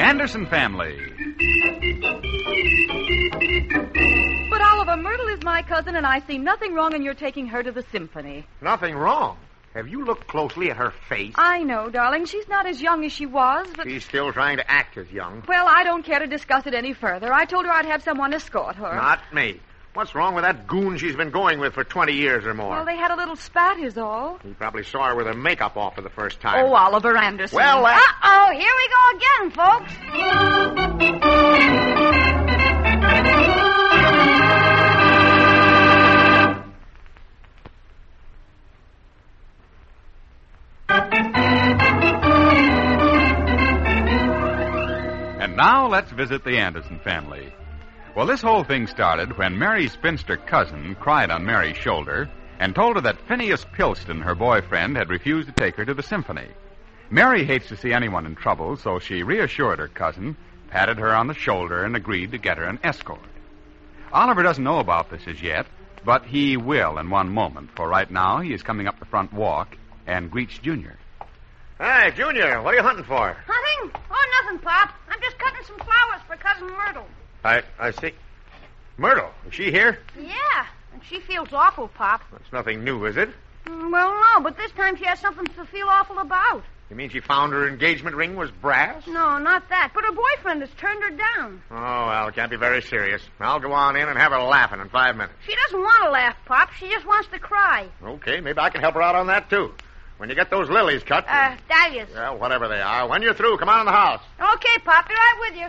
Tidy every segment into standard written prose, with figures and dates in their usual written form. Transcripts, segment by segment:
Anderson Family. But, Oliver, Myrtle is my cousin, and I see nothing wrong in your taking her to the symphony. Nothing wrong. Have you looked closely at her face? I know, darling. She's not as young as she was, but... She's still trying to act as young. Well, I don't care to discuss it any further. I told her I'd have someone escort her. Not me. What's wrong with that goon she's been going with for 20 years or more? Well, they had a little spat is all. He probably saw her with her makeup off for the first time. Oh, Oliver Anderson. Well, Uh-oh, here we go again, folks. And now let's visit the Anderson family. Well, this whole thing started when Mary's spinster cousin cried on Mary's shoulder and told her that Phineas Pilston, her boyfriend, had refused to take her to the symphony. Mary hates to see anyone in trouble, so she reassured her cousin, patted her on the shoulder, and agreed to get her an escort. Oliver doesn't know about this as yet, but he will in one moment, for right now he is coming up the front walk and greets Junior. Hey, Junior, what are you hunting for? Nothing? Oh, nothing, Pop. I'm just cutting some flowers for Cousin Myrtle. I see. Myrtle, is she here? Yeah, and she feels awful, Pop. That's nothing new, is it? Well, no, but this time she has something to feel awful about. You mean she found her engagement ring was brass? No, not that. But her boyfriend has turned her down. Oh, well, it can't be very serious. I'll go on in and have her laughing in 5 minutes. She doesn't want to laugh, Pop. She just wants to cry. Okay, maybe I can help her out on that, too. When you get those lilies cut... Dahlias. Well, whatever they are. When you're through, come on in the house. Okay, Pop. Be right with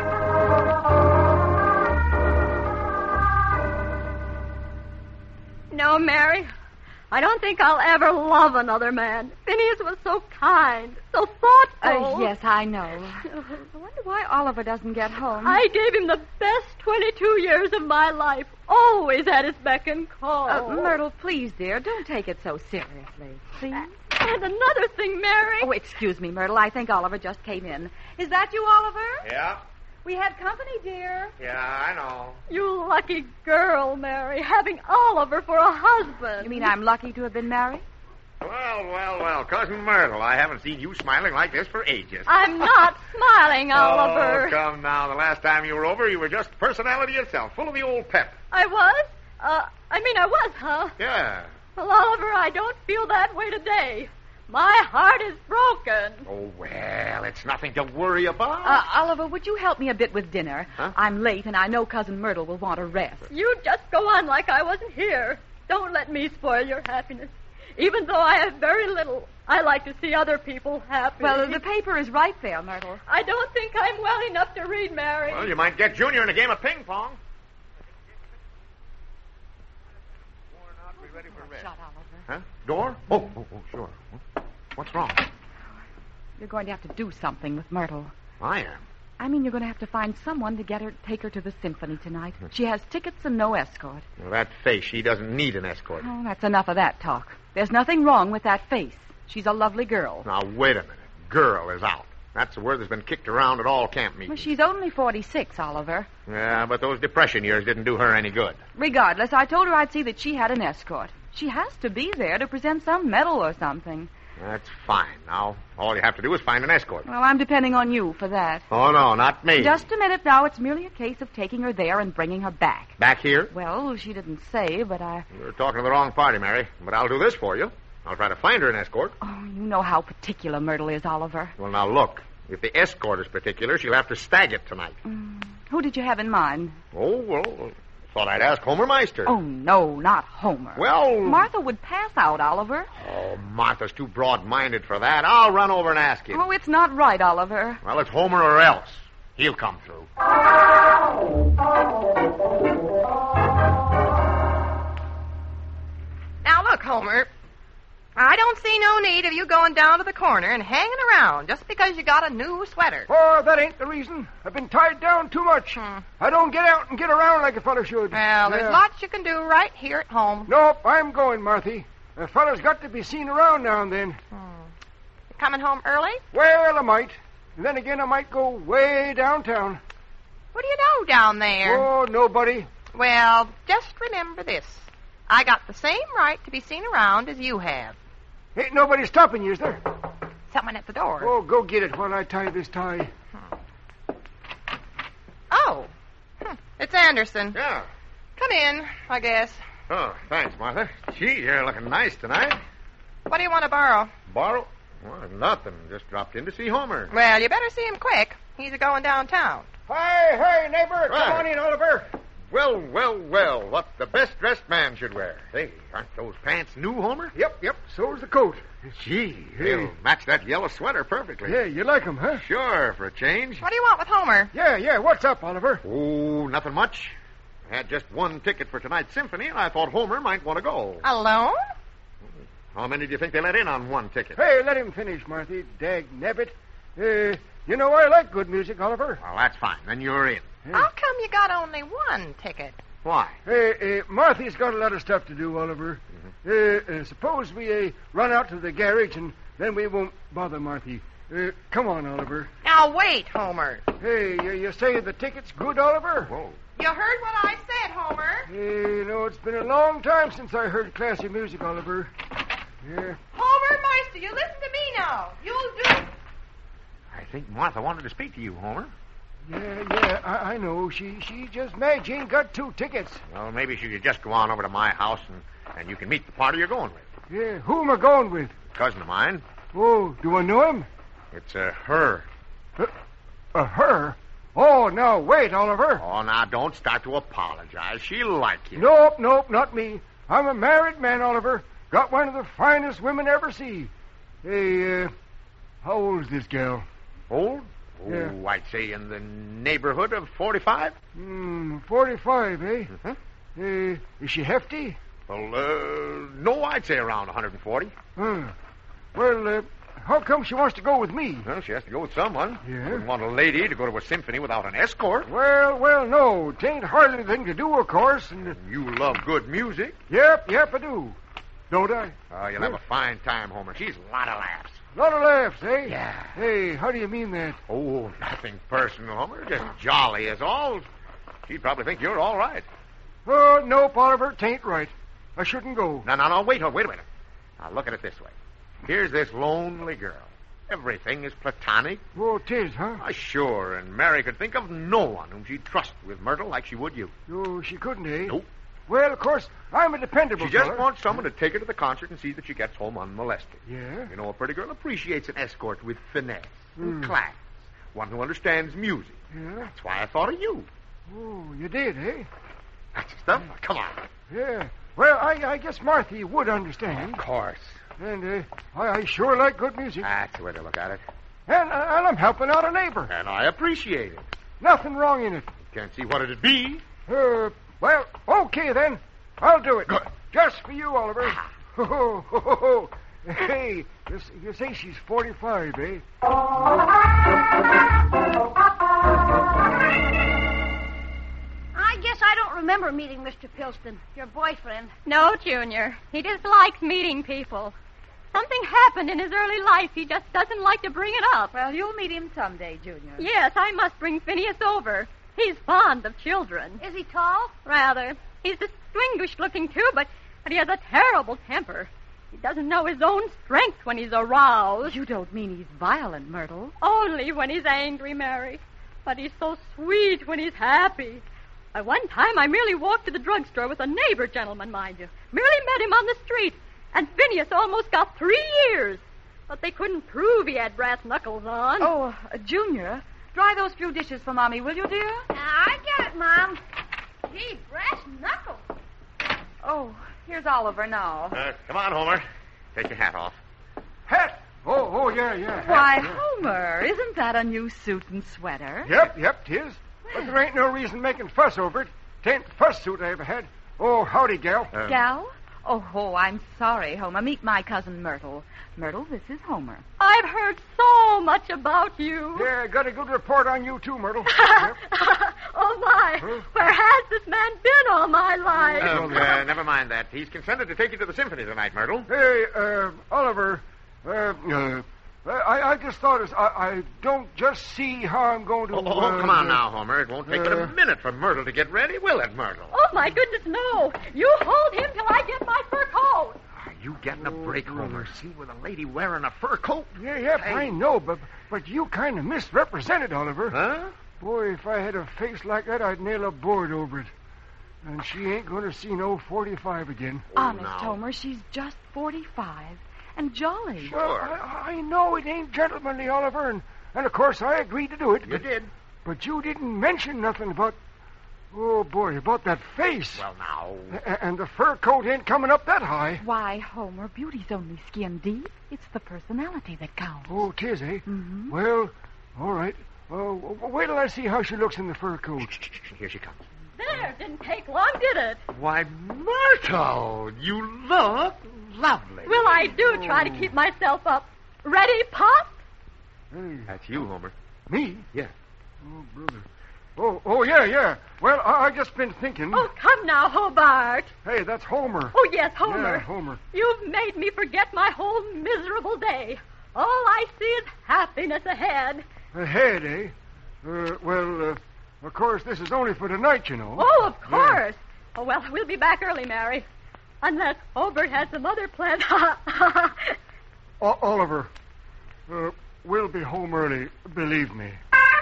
you. No, Mary. I don't think I'll ever love another man. Phineas was so kind, so thoughtful. Yes, I know. I wonder why Oliver doesn't get home. I gave him the best 22 years of my life. Always at his beck and call. Myrtle, please, dear, don't take it so seriously. Please? And another thing, Mary. Oh, excuse me, Myrtle. I think Oliver just came in. Is that you, Oliver? Yeah? We had company, dear. Yeah, I know. You lucky girl, Mary, having Oliver for a husband. You mean I'm lucky to have been married? Well, Cousin Myrtle, I haven't seen you smiling like this for ages. I'm not smiling, Oliver. Oh, come now. The last time you were over, you were just personality itself, full of the old pep. I was? I was, huh? Yeah. Well, Oliver, I don't feel that way today. My heart is broken. Oh, well, it's nothing to worry about. Oliver, would you help me a bit with dinner? Huh? I'm late, and I know Cousin Myrtle will want a rest. You just go on like I wasn't here. Don't let me spoil your happiness. Even though I have very little, I like to see other people happy. Well, the paper is right there, Myrtle. I don't think I'm well enough to read, Mary. Well, you might get Junior in a game of ping pong. Ready for rest. Shut, Oliver. Huh? Door? Oh, sure. What's wrong? You're going to have to do something with Myrtle. I am. I mean, you're going to have to find someone to take her to the symphony tonight. She has tickets and no escort. Well, that face, she doesn't need an escort. Oh, that's enough of that talk. There's nothing wrong with that face. She's a lovely girl. Now, wait a minute. Girl is out. That's the word that's been kicked around at all camp meetings. Well, she's only 46, Oliver. Yeah, but those depression years didn't do her any good. Regardless, I told her I'd see that she had an escort. She has to be there to present some medal or something. That's fine. Now, all you have to do is find an escort. Well, I'm depending on you for that. Oh, no, not me. Just a minute now. It's merely a case of taking her there and bringing her back. Back here? Well, she didn't say, but You're talking to the wrong party, Mary. But I'll do this for you. I'll try to find her an escort. Oh, you know how particular Myrtle is, Oliver. Well, now, look. If the escort is particular, she'll have to stag it tonight. Who did you have in mind? Oh, well, thought I'd ask Homer Meister. Oh, no, not Homer. Well... Martha would pass out, Oliver. Oh, Martha's too broad-minded for that. I'll run over and ask him. Oh, it's not right, Oliver. Well, it's Homer or else. He'll come through. Now, look, Homer. I don't see no need of you going down to the corner and hanging around just because you got a new sweater. Oh, that ain't the reason. I've been tied down too much. I don't get out and get around like a fellow should. Well, there's lots you can do right here at home. Nope, I'm going, Marthy. A fellow's got to be seen around now and then. You coming home early? Well, I might. And then again, I might go way downtown. What do you know down there? Oh, nobody. Well, just remember this. I got the same right to be seen around as you have. Ain't nobody stopping you, is there? Someone at the door. Oh, go get it while I tie this tie. Oh. It's Anderson. Yeah. Come in, I guess. Oh, thanks, Martha. Gee, you're looking nice tonight. What do you want to borrow? Borrow? Well, nothing. Just dropped in to see Homer. Well, you better see him quick. He's a-going downtown. Hey, neighbor. Come Right. on in, Oliver. Well, what the best-dressed man should wear. Hey, aren't those pants new, Homer? Yep. So's the coat. Gee, Hey. they'll match that yellow sweater perfectly. Yeah, you like 'em, huh? Sure, for a change. What do you want with Homer? Yeah. What's up, Oliver? Oh, nothing much. I had just one ticket for tonight's symphony, and I thought Homer might want to go. Alone? How many do you think they let in on one ticket? Hey, let him finish, Marthy. Dag nabbit. You know, I like good music, Oliver. Well, that's fine. Then you're in. How come you got only one ticket? Why? Marthy's got a lot of stuff to do, Oliver. Suppose we run out to the garage, and then we won't bother Marthy. Come on, Oliver. Now, wait, Homer. Hey, you say the ticket's good, Oliver? Whoa. You heard what I said, Homer. You know, it's been a long time since I heard classy music, Oliver. Yeah. Homer Meister, you listen to me now. You'll do... I think Martha wanted to speak to you, Homer. Yeah, I know. She just mad she ain't got 2 tickets. Well, maybe she could just go on over to my house, and you can meet the party you're going with. Yeah, who am I going with? Cousin of mine. Oh, do I know him? It's her. Her? Oh, no, wait, Oliver. Oh, now, don't start to apologize. She'll like you. Nope, not me. I'm a married man, Oliver. Got one of the finest women ever see. Hey, how old is this gal? Old? Oh, Yeah. I'd say in the neighborhood of 45. 45, eh? Mm-hmm. Is she hefty? Well, no, I'd say around 140. Well, how come she wants to go with me? Well, she has to go with someone. Yeah? Wouldn't want a lady to go to a symphony without an escort. Well, no. 'Tain't hardly anything to do, of course. And You love good music. Yep, I do. Don't I? Oh, you'll have a fine time, Homer. She's a lot of laughs. Lot of laughs, eh? Yeah. Hey, how do you mean that? Oh, nothing personal, Homer. Just jolly as all. She'd probably think you're all right. Oh, nope, Oliver, 'tain't right. I shouldn't go. No, wait a minute. Now, look at it this way. Here's this lonely girl. Everything is platonic. Oh, 'tis, huh? Sure, and Mary could think of no one whom she'd trust with Myrtle like she would you. Oh, she couldn't, eh? Nope. Well, of course, I'm a dependable She just fella. wants someone to take her to the concert and see that she gets home unmolested. Yeah? You know, a pretty girl appreciates an escort with finesse and class. One who understands music. Yeah? That's why I thought of you. Oh, you did, eh? That's the stuff. Come on. Yeah. Well, I guess Marthy would understand. Of course. And I sure like good music. That's the way to look at it. And I'm helping out a neighbor. And I appreciate it. Nothing wrong in it. Can't see what it'd be. Well, okay then. I'll do it. Good. Just for you, Oliver. Ho. Hey, you say she's 45, eh? I guess I don't remember meeting Mr. Pilston, your boyfriend. No, Junior. He just likes meeting people. Something happened in his early life. He just doesn't like to bring it up. Well, you'll meet him someday, Junior. Yes, I must bring Phineas over. He's fond of children. Is he tall? Rather. He's distinguished looking, too, but he has a terrible temper. He doesn't know his own strength when he's aroused. You don't mean he's violent, Myrtle. Only when he's angry, Mary. But he's so sweet when he's happy. At one time, I merely walked to the drugstore with a neighbor gentleman, mind you. Merely met him on the street. And Phineas almost got 3 years. But they couldn't prove he had brass knuckles on. Oh, Junior, dry those few dishes for Mommy, will you, dear? I get it, Mom. Gee, brass knuckles. Oh, here's Oliver now. Come on, Homer. Take your hat off. Hat? Oh, yeah. Hat. Why, Yeah. Homer, isn't that a new suit and sweater? Yep, 'tis. But there ain't no reason making fuss over it. 'Tain't the first suit I ever had. Oh, howdy, gal. Gal? Oh, I'm sorry, Homer. Meet my cousin Myrtle. Myrtle, this is Homer. I've heard so much about you. Yeah, got a good report on you, too, Myrtle. Yep. Oh, my. Huh? Where has this man been all my life? Never mind that. He's consented to take you to the symphony tonight, Myrtle. Hey, Oliver, I just thought I don't just see how I'm going to... Come on now, Homer. It won't take but a minute for Myrtle to get ready, will it, Myrtle? Oh, my goodness, no. You hold him till I get my fur coat. Are you getting a break, Homer? See, with a lady wearing a fur coat? Yeah, I know, but you kind of misrepresented, Oliver. Huh? Boy, if I had a face like that, I'd nail a board over it. And she ain't going to see no 45 again. Honest, now. Homer, she's just 45 and jolly. Well, I know it ain't gentlemanly, Oliver, and of course I agreed to do it. You did. But you didn't mention nothing about... Oh, boy, about that face. Well, now. And the fur coat ain't coming up that high. Why, Homer, beauty's only skin deep. It's the personality that counts. Oh, 'tis, eh? Mm-hmm. Well, all right. Wait till I see how she looks in the fur coat. Here she comes. There, didn't take long, did it? Why, Myrtle, you look lovely. Well, I do try to keep myself up. Ready, Pop? Hey, That's you, Homer. me? Yeah. Oh, brother. Oh, yeah. Well, I just been thinking. Oh, come now, Hobart. Hey, that's Homer. Oh, yes, Homer. Yeah, Homer. You've made me forget my whole miserable day. All I see is happiness ahead. Ahead, eh? Of course, this is only for tonight, you know. Oh, of course. Oh, well, we'll be back early, Mary. Unless Hobart has some other plan. Oliver, we'll be home early, believe me.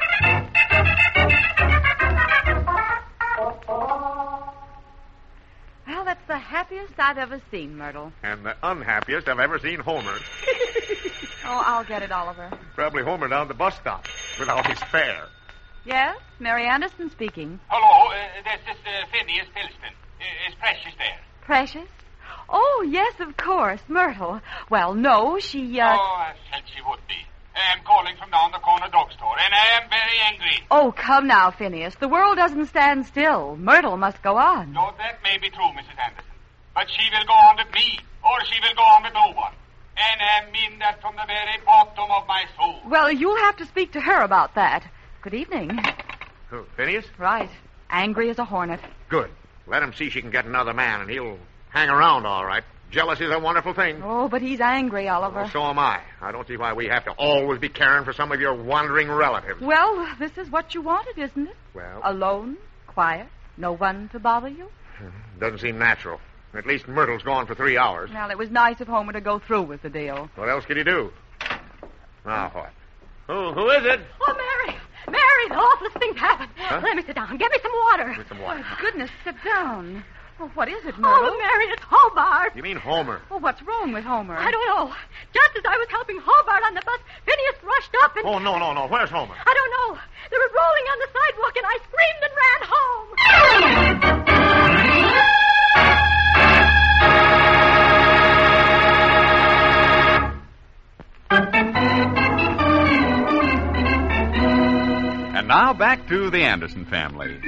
Well, that's the happiest I've ever seen, Myrtle. And the unhappiest I've ever seen Homer. Oh, I'll get it, Oliver. Probably Homer down at the bus stop without his fare. Yes? Mary Anderson speaking. Hello, this is Phineas Pilston. Is Precious there? Precious? Oh, yes, of course. Myrtle. Well, no, she, Oh, I said she would be. I'm calling from down the corner drugstore, and I am very angry. Oh, come now, Phineas. The world doesn't stand still. Myrtle must go on. No, that may be true, Mrs. Anderson. But she will go on with me, or she will go on with no one. And I mean that from the very bottom of my soul. Well, you'll have to speak to her about that. Good evening. Who, Phineas? Right. Angry as a hornet. Good. Let him see she can get another man, and he'll hang around all right. Jealous is a wonderful thing. Oh, but he's angry, Oliver. Well, so am I. I don't see why we have to always be caring for some of your wandering relatives. Well, this is what you wanted, isn't it? Well, Alone, quiet, no one to bother you. doesn't seem natural. At least Myrtle's gone for 3 hours. Well, it was nice of Homer to go through with the deal. What else could he do? Now what? Who is it? Oh, Mary. Mary, the awfulest thing's happened. Huh? Let me sit down. Get me some water. Get some water. Goodness, sit down. Oh, what is it, Myrtle? Oh, Mary, it's Hobart. You mean Homer? Oh, what's wrong with Homer? I don't know. Just as I was helping Hobart on the bus, Phineas rushed up and... Oh, no. Where's Homer? I don't know. They were rolling on the sidewalk, and I screamed and ran home. And now back to the Anderson family.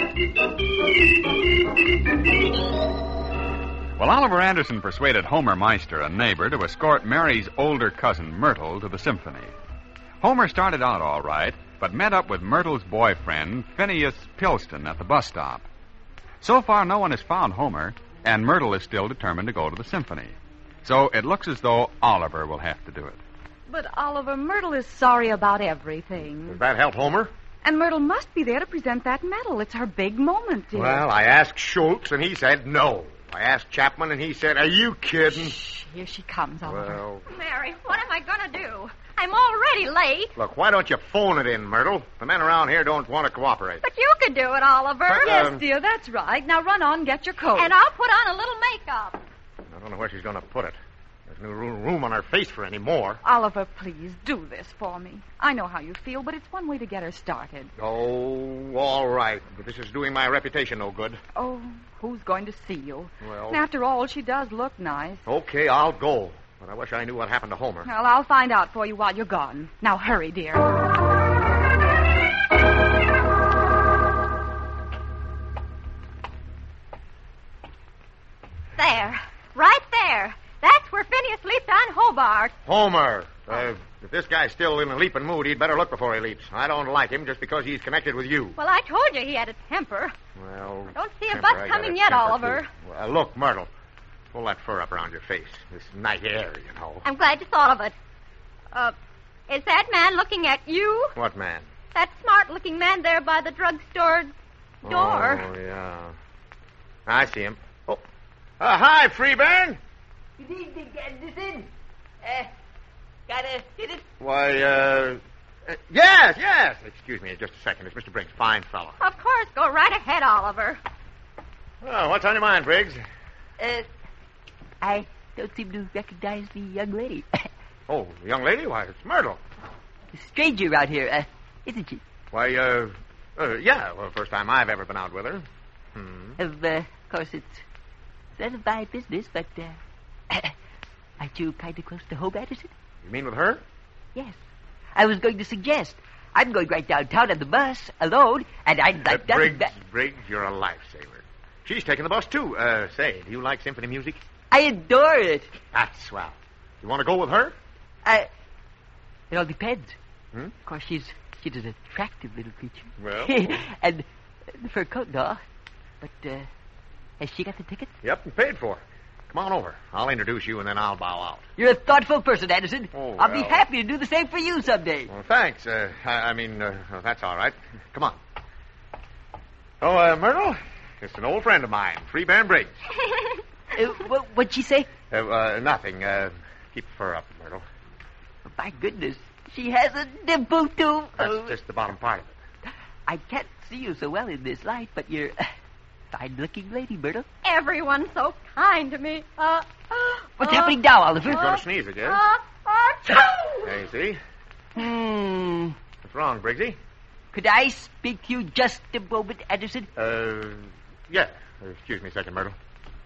Well, Oliver Anderson persuaded Homer Meister, a neighbor, to escort Mary's older cousin, Myrtle, to the symphony. Homer started out all right, but met up with Myrtle's boyfriend, Phineas Pilston, at the bus stop. So far, no one has found Homer, and Myrtle is still determined to go to the symphony. So it looks as though Oliver will have to do it. But, Oliver, Myrtle is sorry about everything. Does that help Homer? And Myrtle must be there to present that medal. It's her big moment, dear. Well, I asked Schultz, and he said no. I asked Chapman, and he said, are you kidding? Shh, here she comes, Oliver. Well, Mary, what am I going to do? I'm already late. look, why don't you phone it in, Myrtle? The men around here don't want to cooperate. But you could do it, Oliver. But, Yes, dear, that's right. Now run on, get your coat. And I'll put on a little makeup. I don't know where she's going to put it. There's no room on her face for any more. Oliver, please, do this for me. I know how you feel, but it's one way to get her started. Oh, all right. But this is doing my reputation no good. Oh, who's going to see you? Well, And after all, she does look nice. okay, I'll go. But I wish I knew what happened to Homer. Well, I'll find out for you while you're gone. Now, hurry, dear. There. Right there. That's where Phineas leaped on Hobart. Homer! If this guy's still in a leaping mood, he'd better look before he leaps. I don't like him just because he's connected with you. Well, I told you he had a temper. Well, Don't see a temper, bus I got coming a yet, temper, Oliver. too. Well, look, Myrtle. Pull that fur up around your face. This night air, you know. I'm glad you thought of it. Is that man looking at you? What man? That smart-looking man there by the drugstore door. Oh, yeah. I see him. Oh. Hi, Freeburn. Good evening, Anderson. Gotta hit it? Why, Yes. Excuse me just a second. It's Mr. Briggs. Fine fellow. Of course, go right ahead, Oliver. Oh, what's on your mind, Briggs? I don't seem to recognize the young lady. Oh, young lady? Why, it's Myrtle. A stranger out here, isn't she? Why, yeah. Well, first time I've ever been out with her. Of course, it's none of my business, but, aren't you kind of close to home, Anderson? You mean with her? Yes. I was going to suggest. I'm going right downtown on the bus, alone, and I'd like Briggs, you're a lifesaver. She's taking the bus, too. Say, do you like symphony music? I adore it. That's swell. You want to go with her? It all depends. Of course, she's an attractive little creature. Well. And the fur coat and all. But, has she got the ticket? Yep, and paid for. Come on over. I'll introduce you, and then I'll bow out. You're a thoughtful person, Anderson. Oh, I'll be happy to do the same for you someday. Well, thanks. That's all right. Come on. Oh, Myrtle, it's an old friend of mine, Freebairn Briggs. What'd she say? Nothing. Keep the fur up, Myrtle. Oh, my goodness. She has a dimple, too. That's just the bottom part of it. I can't see you so well in this light, but you're a fine-looking lady, Myrtle. Everyone's so kind to me. What's happening now, Oliver? You're going to sneeze again. There you see. What's wrong, Briggsy? Could I speak to you just a moment, Anderson? Yeah. Excuse me a second, Myrtle.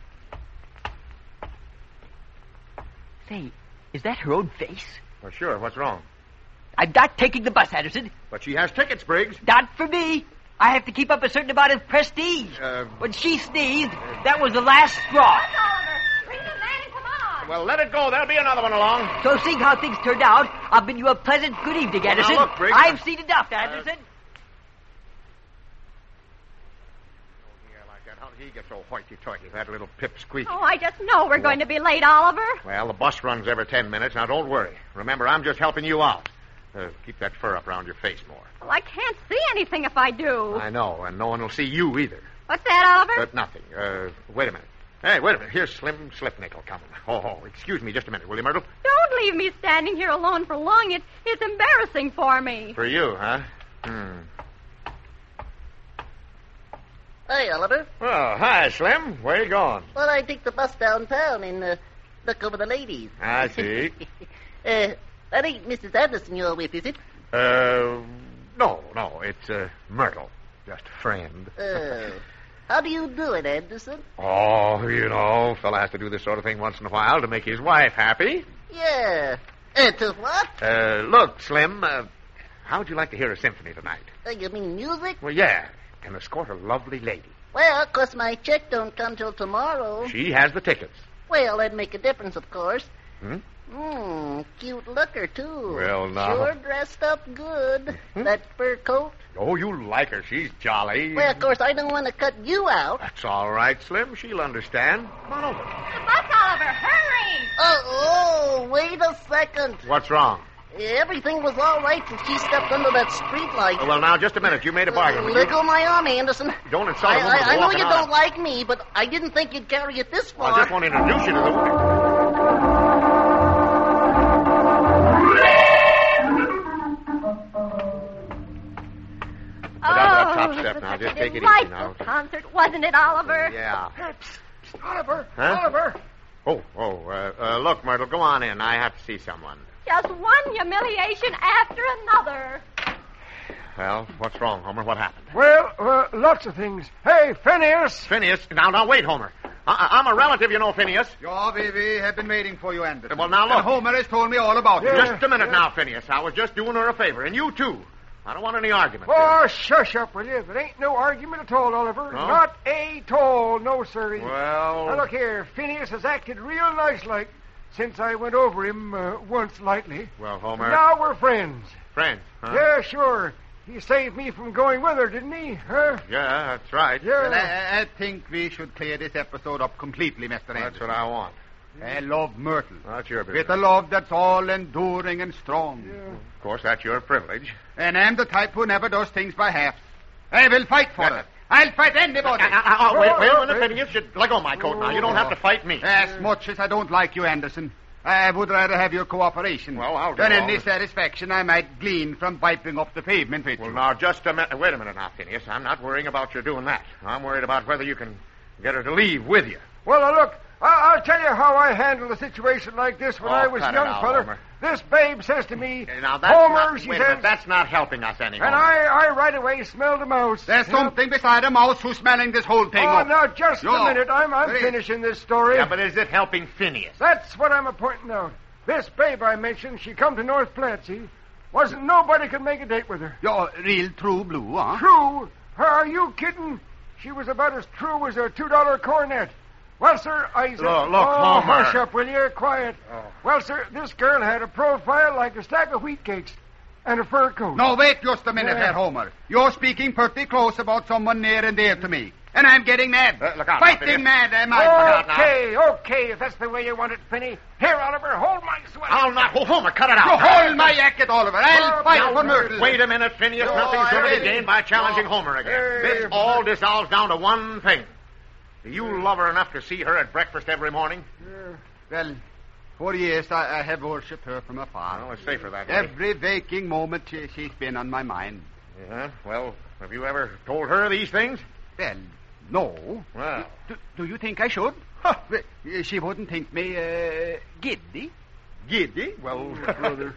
Say, is that her own face? Well, sure. What's wrong? I'm not taking the bus, Anderson. But she has tickets, Briggs. Not for me. I have to keep up a certain amount of prestige. When she sneezed, that was the last straw. Well, let it go. There'll be another one along. So seeing how things turned out, I'll bid you a pleasant good evening, Anderson. Now look, Briggs. I've seen enough, Anderson. How did he get so hoity-toity, that little pipsqueak? Oh, I just know we're going to be late, Oliver. Well, the bus runs every 10 minutes. Now, don't worry. Remember, I'm just helping you out. Keep that fur up around your face more. Well, I can't see anything if I do. I know, and no one will see you either. What's that, Oliver? Nothing. Wait a minute. Hey, wait a minute. Here's Slim Slipnickel coming. Oh, excuse me just a minute, will you, Myrtle? Don't leave me standing here alone for long. It's embarrassing for me. For you, huh? Hey, Oliver. Oh, hi, Slim. Where you going? Well, I take the bus downtown and look over the ladies. I see. That ain't Mrs. Anderson you're with, is it? No. It's Myrtle. Just a friend. How do you do it, Anderson? Oh, you know, a fella has to do this sort of thing once in a while to make his wife happy. Yeah. To what? Look, Slim, how would you like to hear a symphony tonight? You mean music? Well, yeah. Can escort a lovely lady. Well, of course, my check don't come till tomorrow. She has the tickets. Well, that'd make a difference, of course. Cute looker, too. Well, now. Sure dressed up good. That fur coat. Oh, you like her. She's jolly. Well, of course, I don't want to cut you out. That's all right, Slim. She'll understand. Come on over. The bus, Oliver, hurry! Oh, wait a second. What's wrong? Everything was all right till she stepped under that street light. Oh, well, now, just a minute. You made a bargain. Let go my arm, Anderson. Don't insult a woman I know you on. don't like me, but I didn't think you'd carry it this far. Well, I just want to introduce you to the woman. Top step now. Just take it easy now. Concert, wasn't it, Oliver? Yeah. Oliver! Huh? Oliver! Look, Myrtle, go on in. I have to see someone. Just one humiliation after another. Well, what's wrong, Homer? What happened? Well, lots of things. Hey, Phineas! Phineas? Now, wait, Homer. I'm a relative, you know, Phineas. Your baby have been waiting for you, Anderson. Well, now, look. And Homer has told me all about it. Just a minute now, Phineas. I was just doing her a favor, and you, too. I don't want any argument. Oh, shush up, will you? There ain't no argument at all, Oliver. No? Not at all. No, sirree. Well... Now, look here. Phineas has acted real nice-like since I went over him once lightly. Well, Homer... Now we're friends. Friends, huh? Yeah, sure. He saved me from going with her, didn't he? Huh? Yeah, that's right. Yeah. Well, I think we should clear this episode up completely, Mr. Anderson. That's what I want. I love Myrtle. That's your business. With a love that's all enduring and strong. Yeah. Of course, that's your privilege. And I'm the type who never does things by halves. I will fight for her. I'll fight anybody. Wait a minute, Phineas. Let go of my coat now. You don't have to fight me. As much as I don't like you, Anderson, I would rather have your cooperation. Well, I'll do than all any this. satisfaction I might glean from wiping up the pavement with Well, you. now, just a minute. Wait a minute now, Phineas. I'm not worrying about your doing that. I'm worried about whether you can get her to leave with you. Well, now, look, I'll tell you how I handled a situation like this when I was a cut it young out, feller. Homer. This babe says to me, Now, that's Homer, not, she wait a minute, says, that's not helping us any more. and I right away smelled a mouse. There's You know? something beside a mouse who's smelling this whole thing Oh, up. now, just No. a minute. I'm There is- finishing this story. Yeah, but is it helping Phineas? That's what I'm a-pointing out. This babe I mentioned, she come to North Platte, see? Wasn't nobody could make a date with her. You're real true blue, huh? True? Are you kidding? She was about as true as a $2 cornet. Well, sir, I said... Look, oh, Homer. hush up, will you? Quiet. Oh. Well, sir, this girl had a profile like a stack of wheat cakes and a fur coat. No, wait just a minute Yeah. there, Homer. You're speaking pretty close about someone near and dear to me. And I'm getting mad. Look out, Fighting Phineas. mad, am I? Okay, if that's the way you want it, Finney. Here, Oliver, hold my sweater. I'll not. Oh, Homer, cut it You out. hold my jacket, Oliver. I'll Oh, fight now, for Myrtle. Wait a minute, Phineas. No, Nothing's going to I- be gained by challenging No. Homer again. This all dissolves down to one thing. Do you love her enough to see her at breakfast every morning? Well, for years I have worshipped her from afar. Well, it's safer that way. Every waking moment she's been on my mind. Yeah? Well, have you ever told her these things? Well, no. Well, Do you think I should? She wouldn't think me giddy. giddy? Well, brother.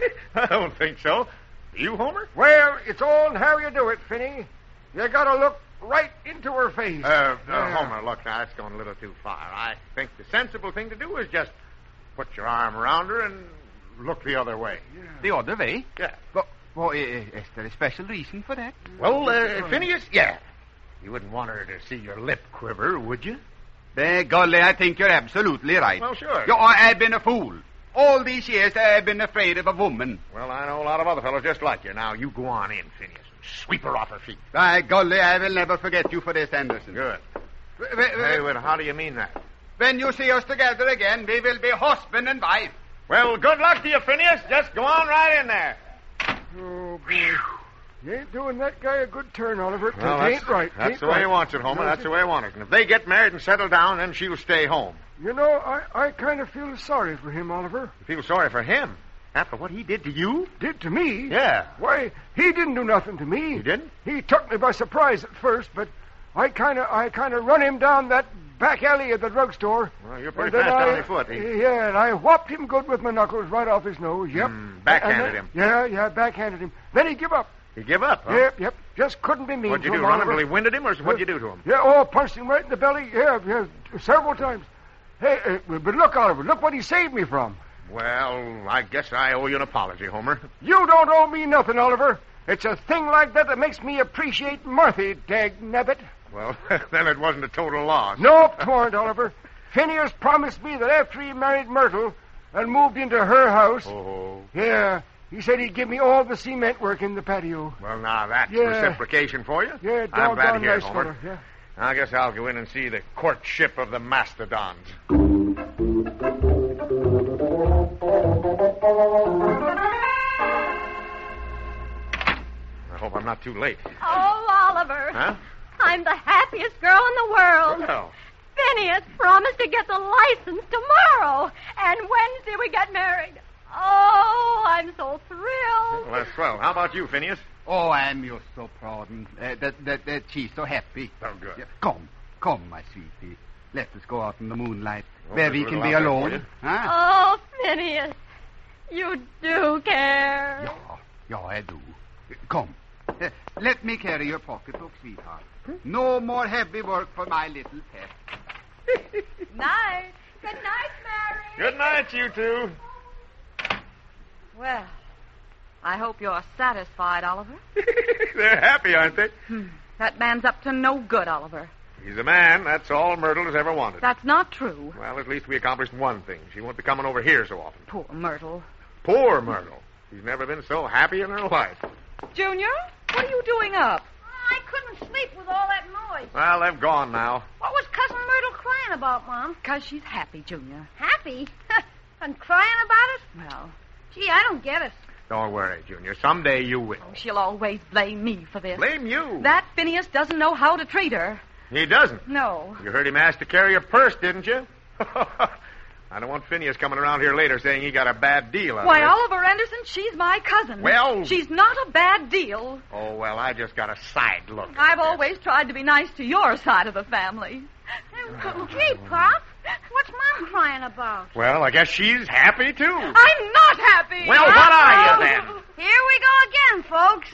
I don't think so. Do you, Homer? Well, it's all in how you do it, Finney. You gotta look right into her face. Yeah. Homer, look, now, that's going a little too far. I think the sensible thing to do is just put your arm around her and look the other way. The other way? Yeah. But, well, is there a special reason for that? Well, Phineas, yeah. You wouldn't want her to see your lip quiver, would you? Golly, I think you're absolutely right. Well, sure. I've been a fool. All these years I've been afraid of a woman. Well, I know a lot of other fellows just like you. Now, you go on in, Phineas, and sweep her off her feet. By golly, I will never forget you for this, Anderson. Good. Hey, well, how do you mean that? When you see us together again, we will be husband and wife. Well, good luck to you, Phineas. Just go on right in there. Oh, boy. You ain't doing that guy a good turn, Oliver. Well, It ain't right. That's Ain't the way he right. wants it, Homer. That's the way he wants it. And if they get married and settle down, then she'll stay home. You know, I kind of feel sorry for him, Oliver. You feel sorry for him after what he did to you? Did to me? Yeah. Why, he didn't do nothing to me. He didn't? He took me by surprise at first, but I kind of run him down that back alley at the drugstore. Well, you're pretty And then fast on your foot. Yeah, and I whopped him good with my knuckles right off his nose. Yep. Backhanded And him. Yeah, backhanded him. Then he give up. He give up, huh? Yep. Just couldn't be mean What'd you to do, him, run him Oliver. till he winded him, or what'd you do to him? Yeah, punched him right in the belly. Yeah, several times. Hey, but look, Oliver, look what he saved me from. Well, I guess I owe you an apology, Homer. You don't owe me nothing, Oliver. It's a thing like that makes me appreciate Marthy, dagnabbit. Well, then it wasn't a total loss. Nope, 'twarn't, Oliver. Phineas promised me that after he married Myrtle and moved into her house... Oh. Yeah, he said he'd give me all the cement work in the patio. Well, now that's Yeah. reciprocation for you. Yeah, I'm glad to doggone hear it, nice Homer. fella, yeah. I guess I'll go in and see the courtship of the mastodons. I hope I'm not too late. Oh, Oliver. Huh? I'm the happiest girl in the world. Well, Phineas promised to get the license tomorrow. And Wednesday we get married. Oh, I'm so thrilled. well, that's swell. How about you, Phineas? Oh, I'm just so proud and, that she's so happy. Oh, good. Yeah, come, my sweetie. Let us go out in the moonlight, Oh, where there's we a can little be out there for alone. you. Huh? Oh, Phineas, you do care. Yeah, I do. Come. Let me carry your pocketbook, sweetheart. No more heavy work for my little pet. Night. Good night, Mary. Good night, you two. Well, I hope you're satisfied, Oliver. They're happy, aren't they? That man's up to no good, Oliver. He's a man. That's all Myrtle has ever wanted. That's not true. Well, at least we accomplished one thing. She won't be coming over here so often. Poor Myrtle. Poor Myrtle. She's never been so happy in her life. Junior, what are you doing up? I couldn't sleep with all that noise. Well, they've gone now. What was Cousin Myrtle crying about, Mom? 'Cause she's happy, Junior. Happy? And crying about it? Well, Gee, I don't get it. Don't worry, Junior. Someday you will. she'll always blame me for this. Blame you. That Phineas doesn't know how to treat her. He doesn't. No. You heard him ask to carry a purse, didn't you? I don't want Phineas coming around here later saying he got a bad deal out Why, of it. Oliver Anderson, she's my cousin. Well- She's not a bad deal. Oh, well, I just got a side look. I've always tried to be nice to your side of the family. Gee, Pop, what's Mom crying about? Well, I guess she's happy, too. I'm not happy. Well, what are you, then? Here we go again, folks.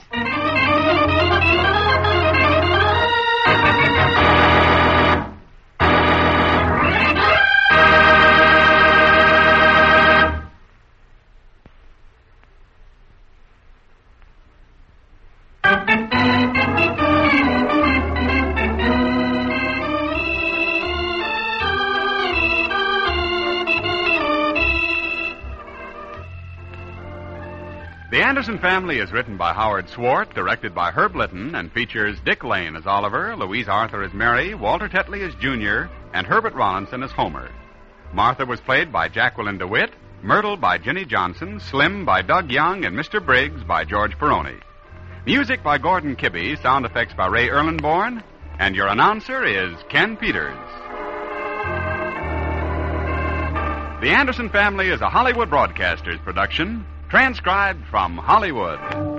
The Anderson Family is written by Howard Swart, directed by Herb Litton, and features Dick Lane as Oliver, Louise Arthur as Mary, Walter Tetley as Junior, and Herbert Rollinson as Homer. Martha was played by Jacqueline DeWitt, Myrtle by Jenny Johnson, Slim by Doug Young, and Mr. Briggs by George Peroni. Music by Gordon Kibbe, sound effects by Ray Erlenborn, and your announcer is Ken Peters. The Anderson Family is a Hollywood Broadcasters production, transcribed from Hollywood.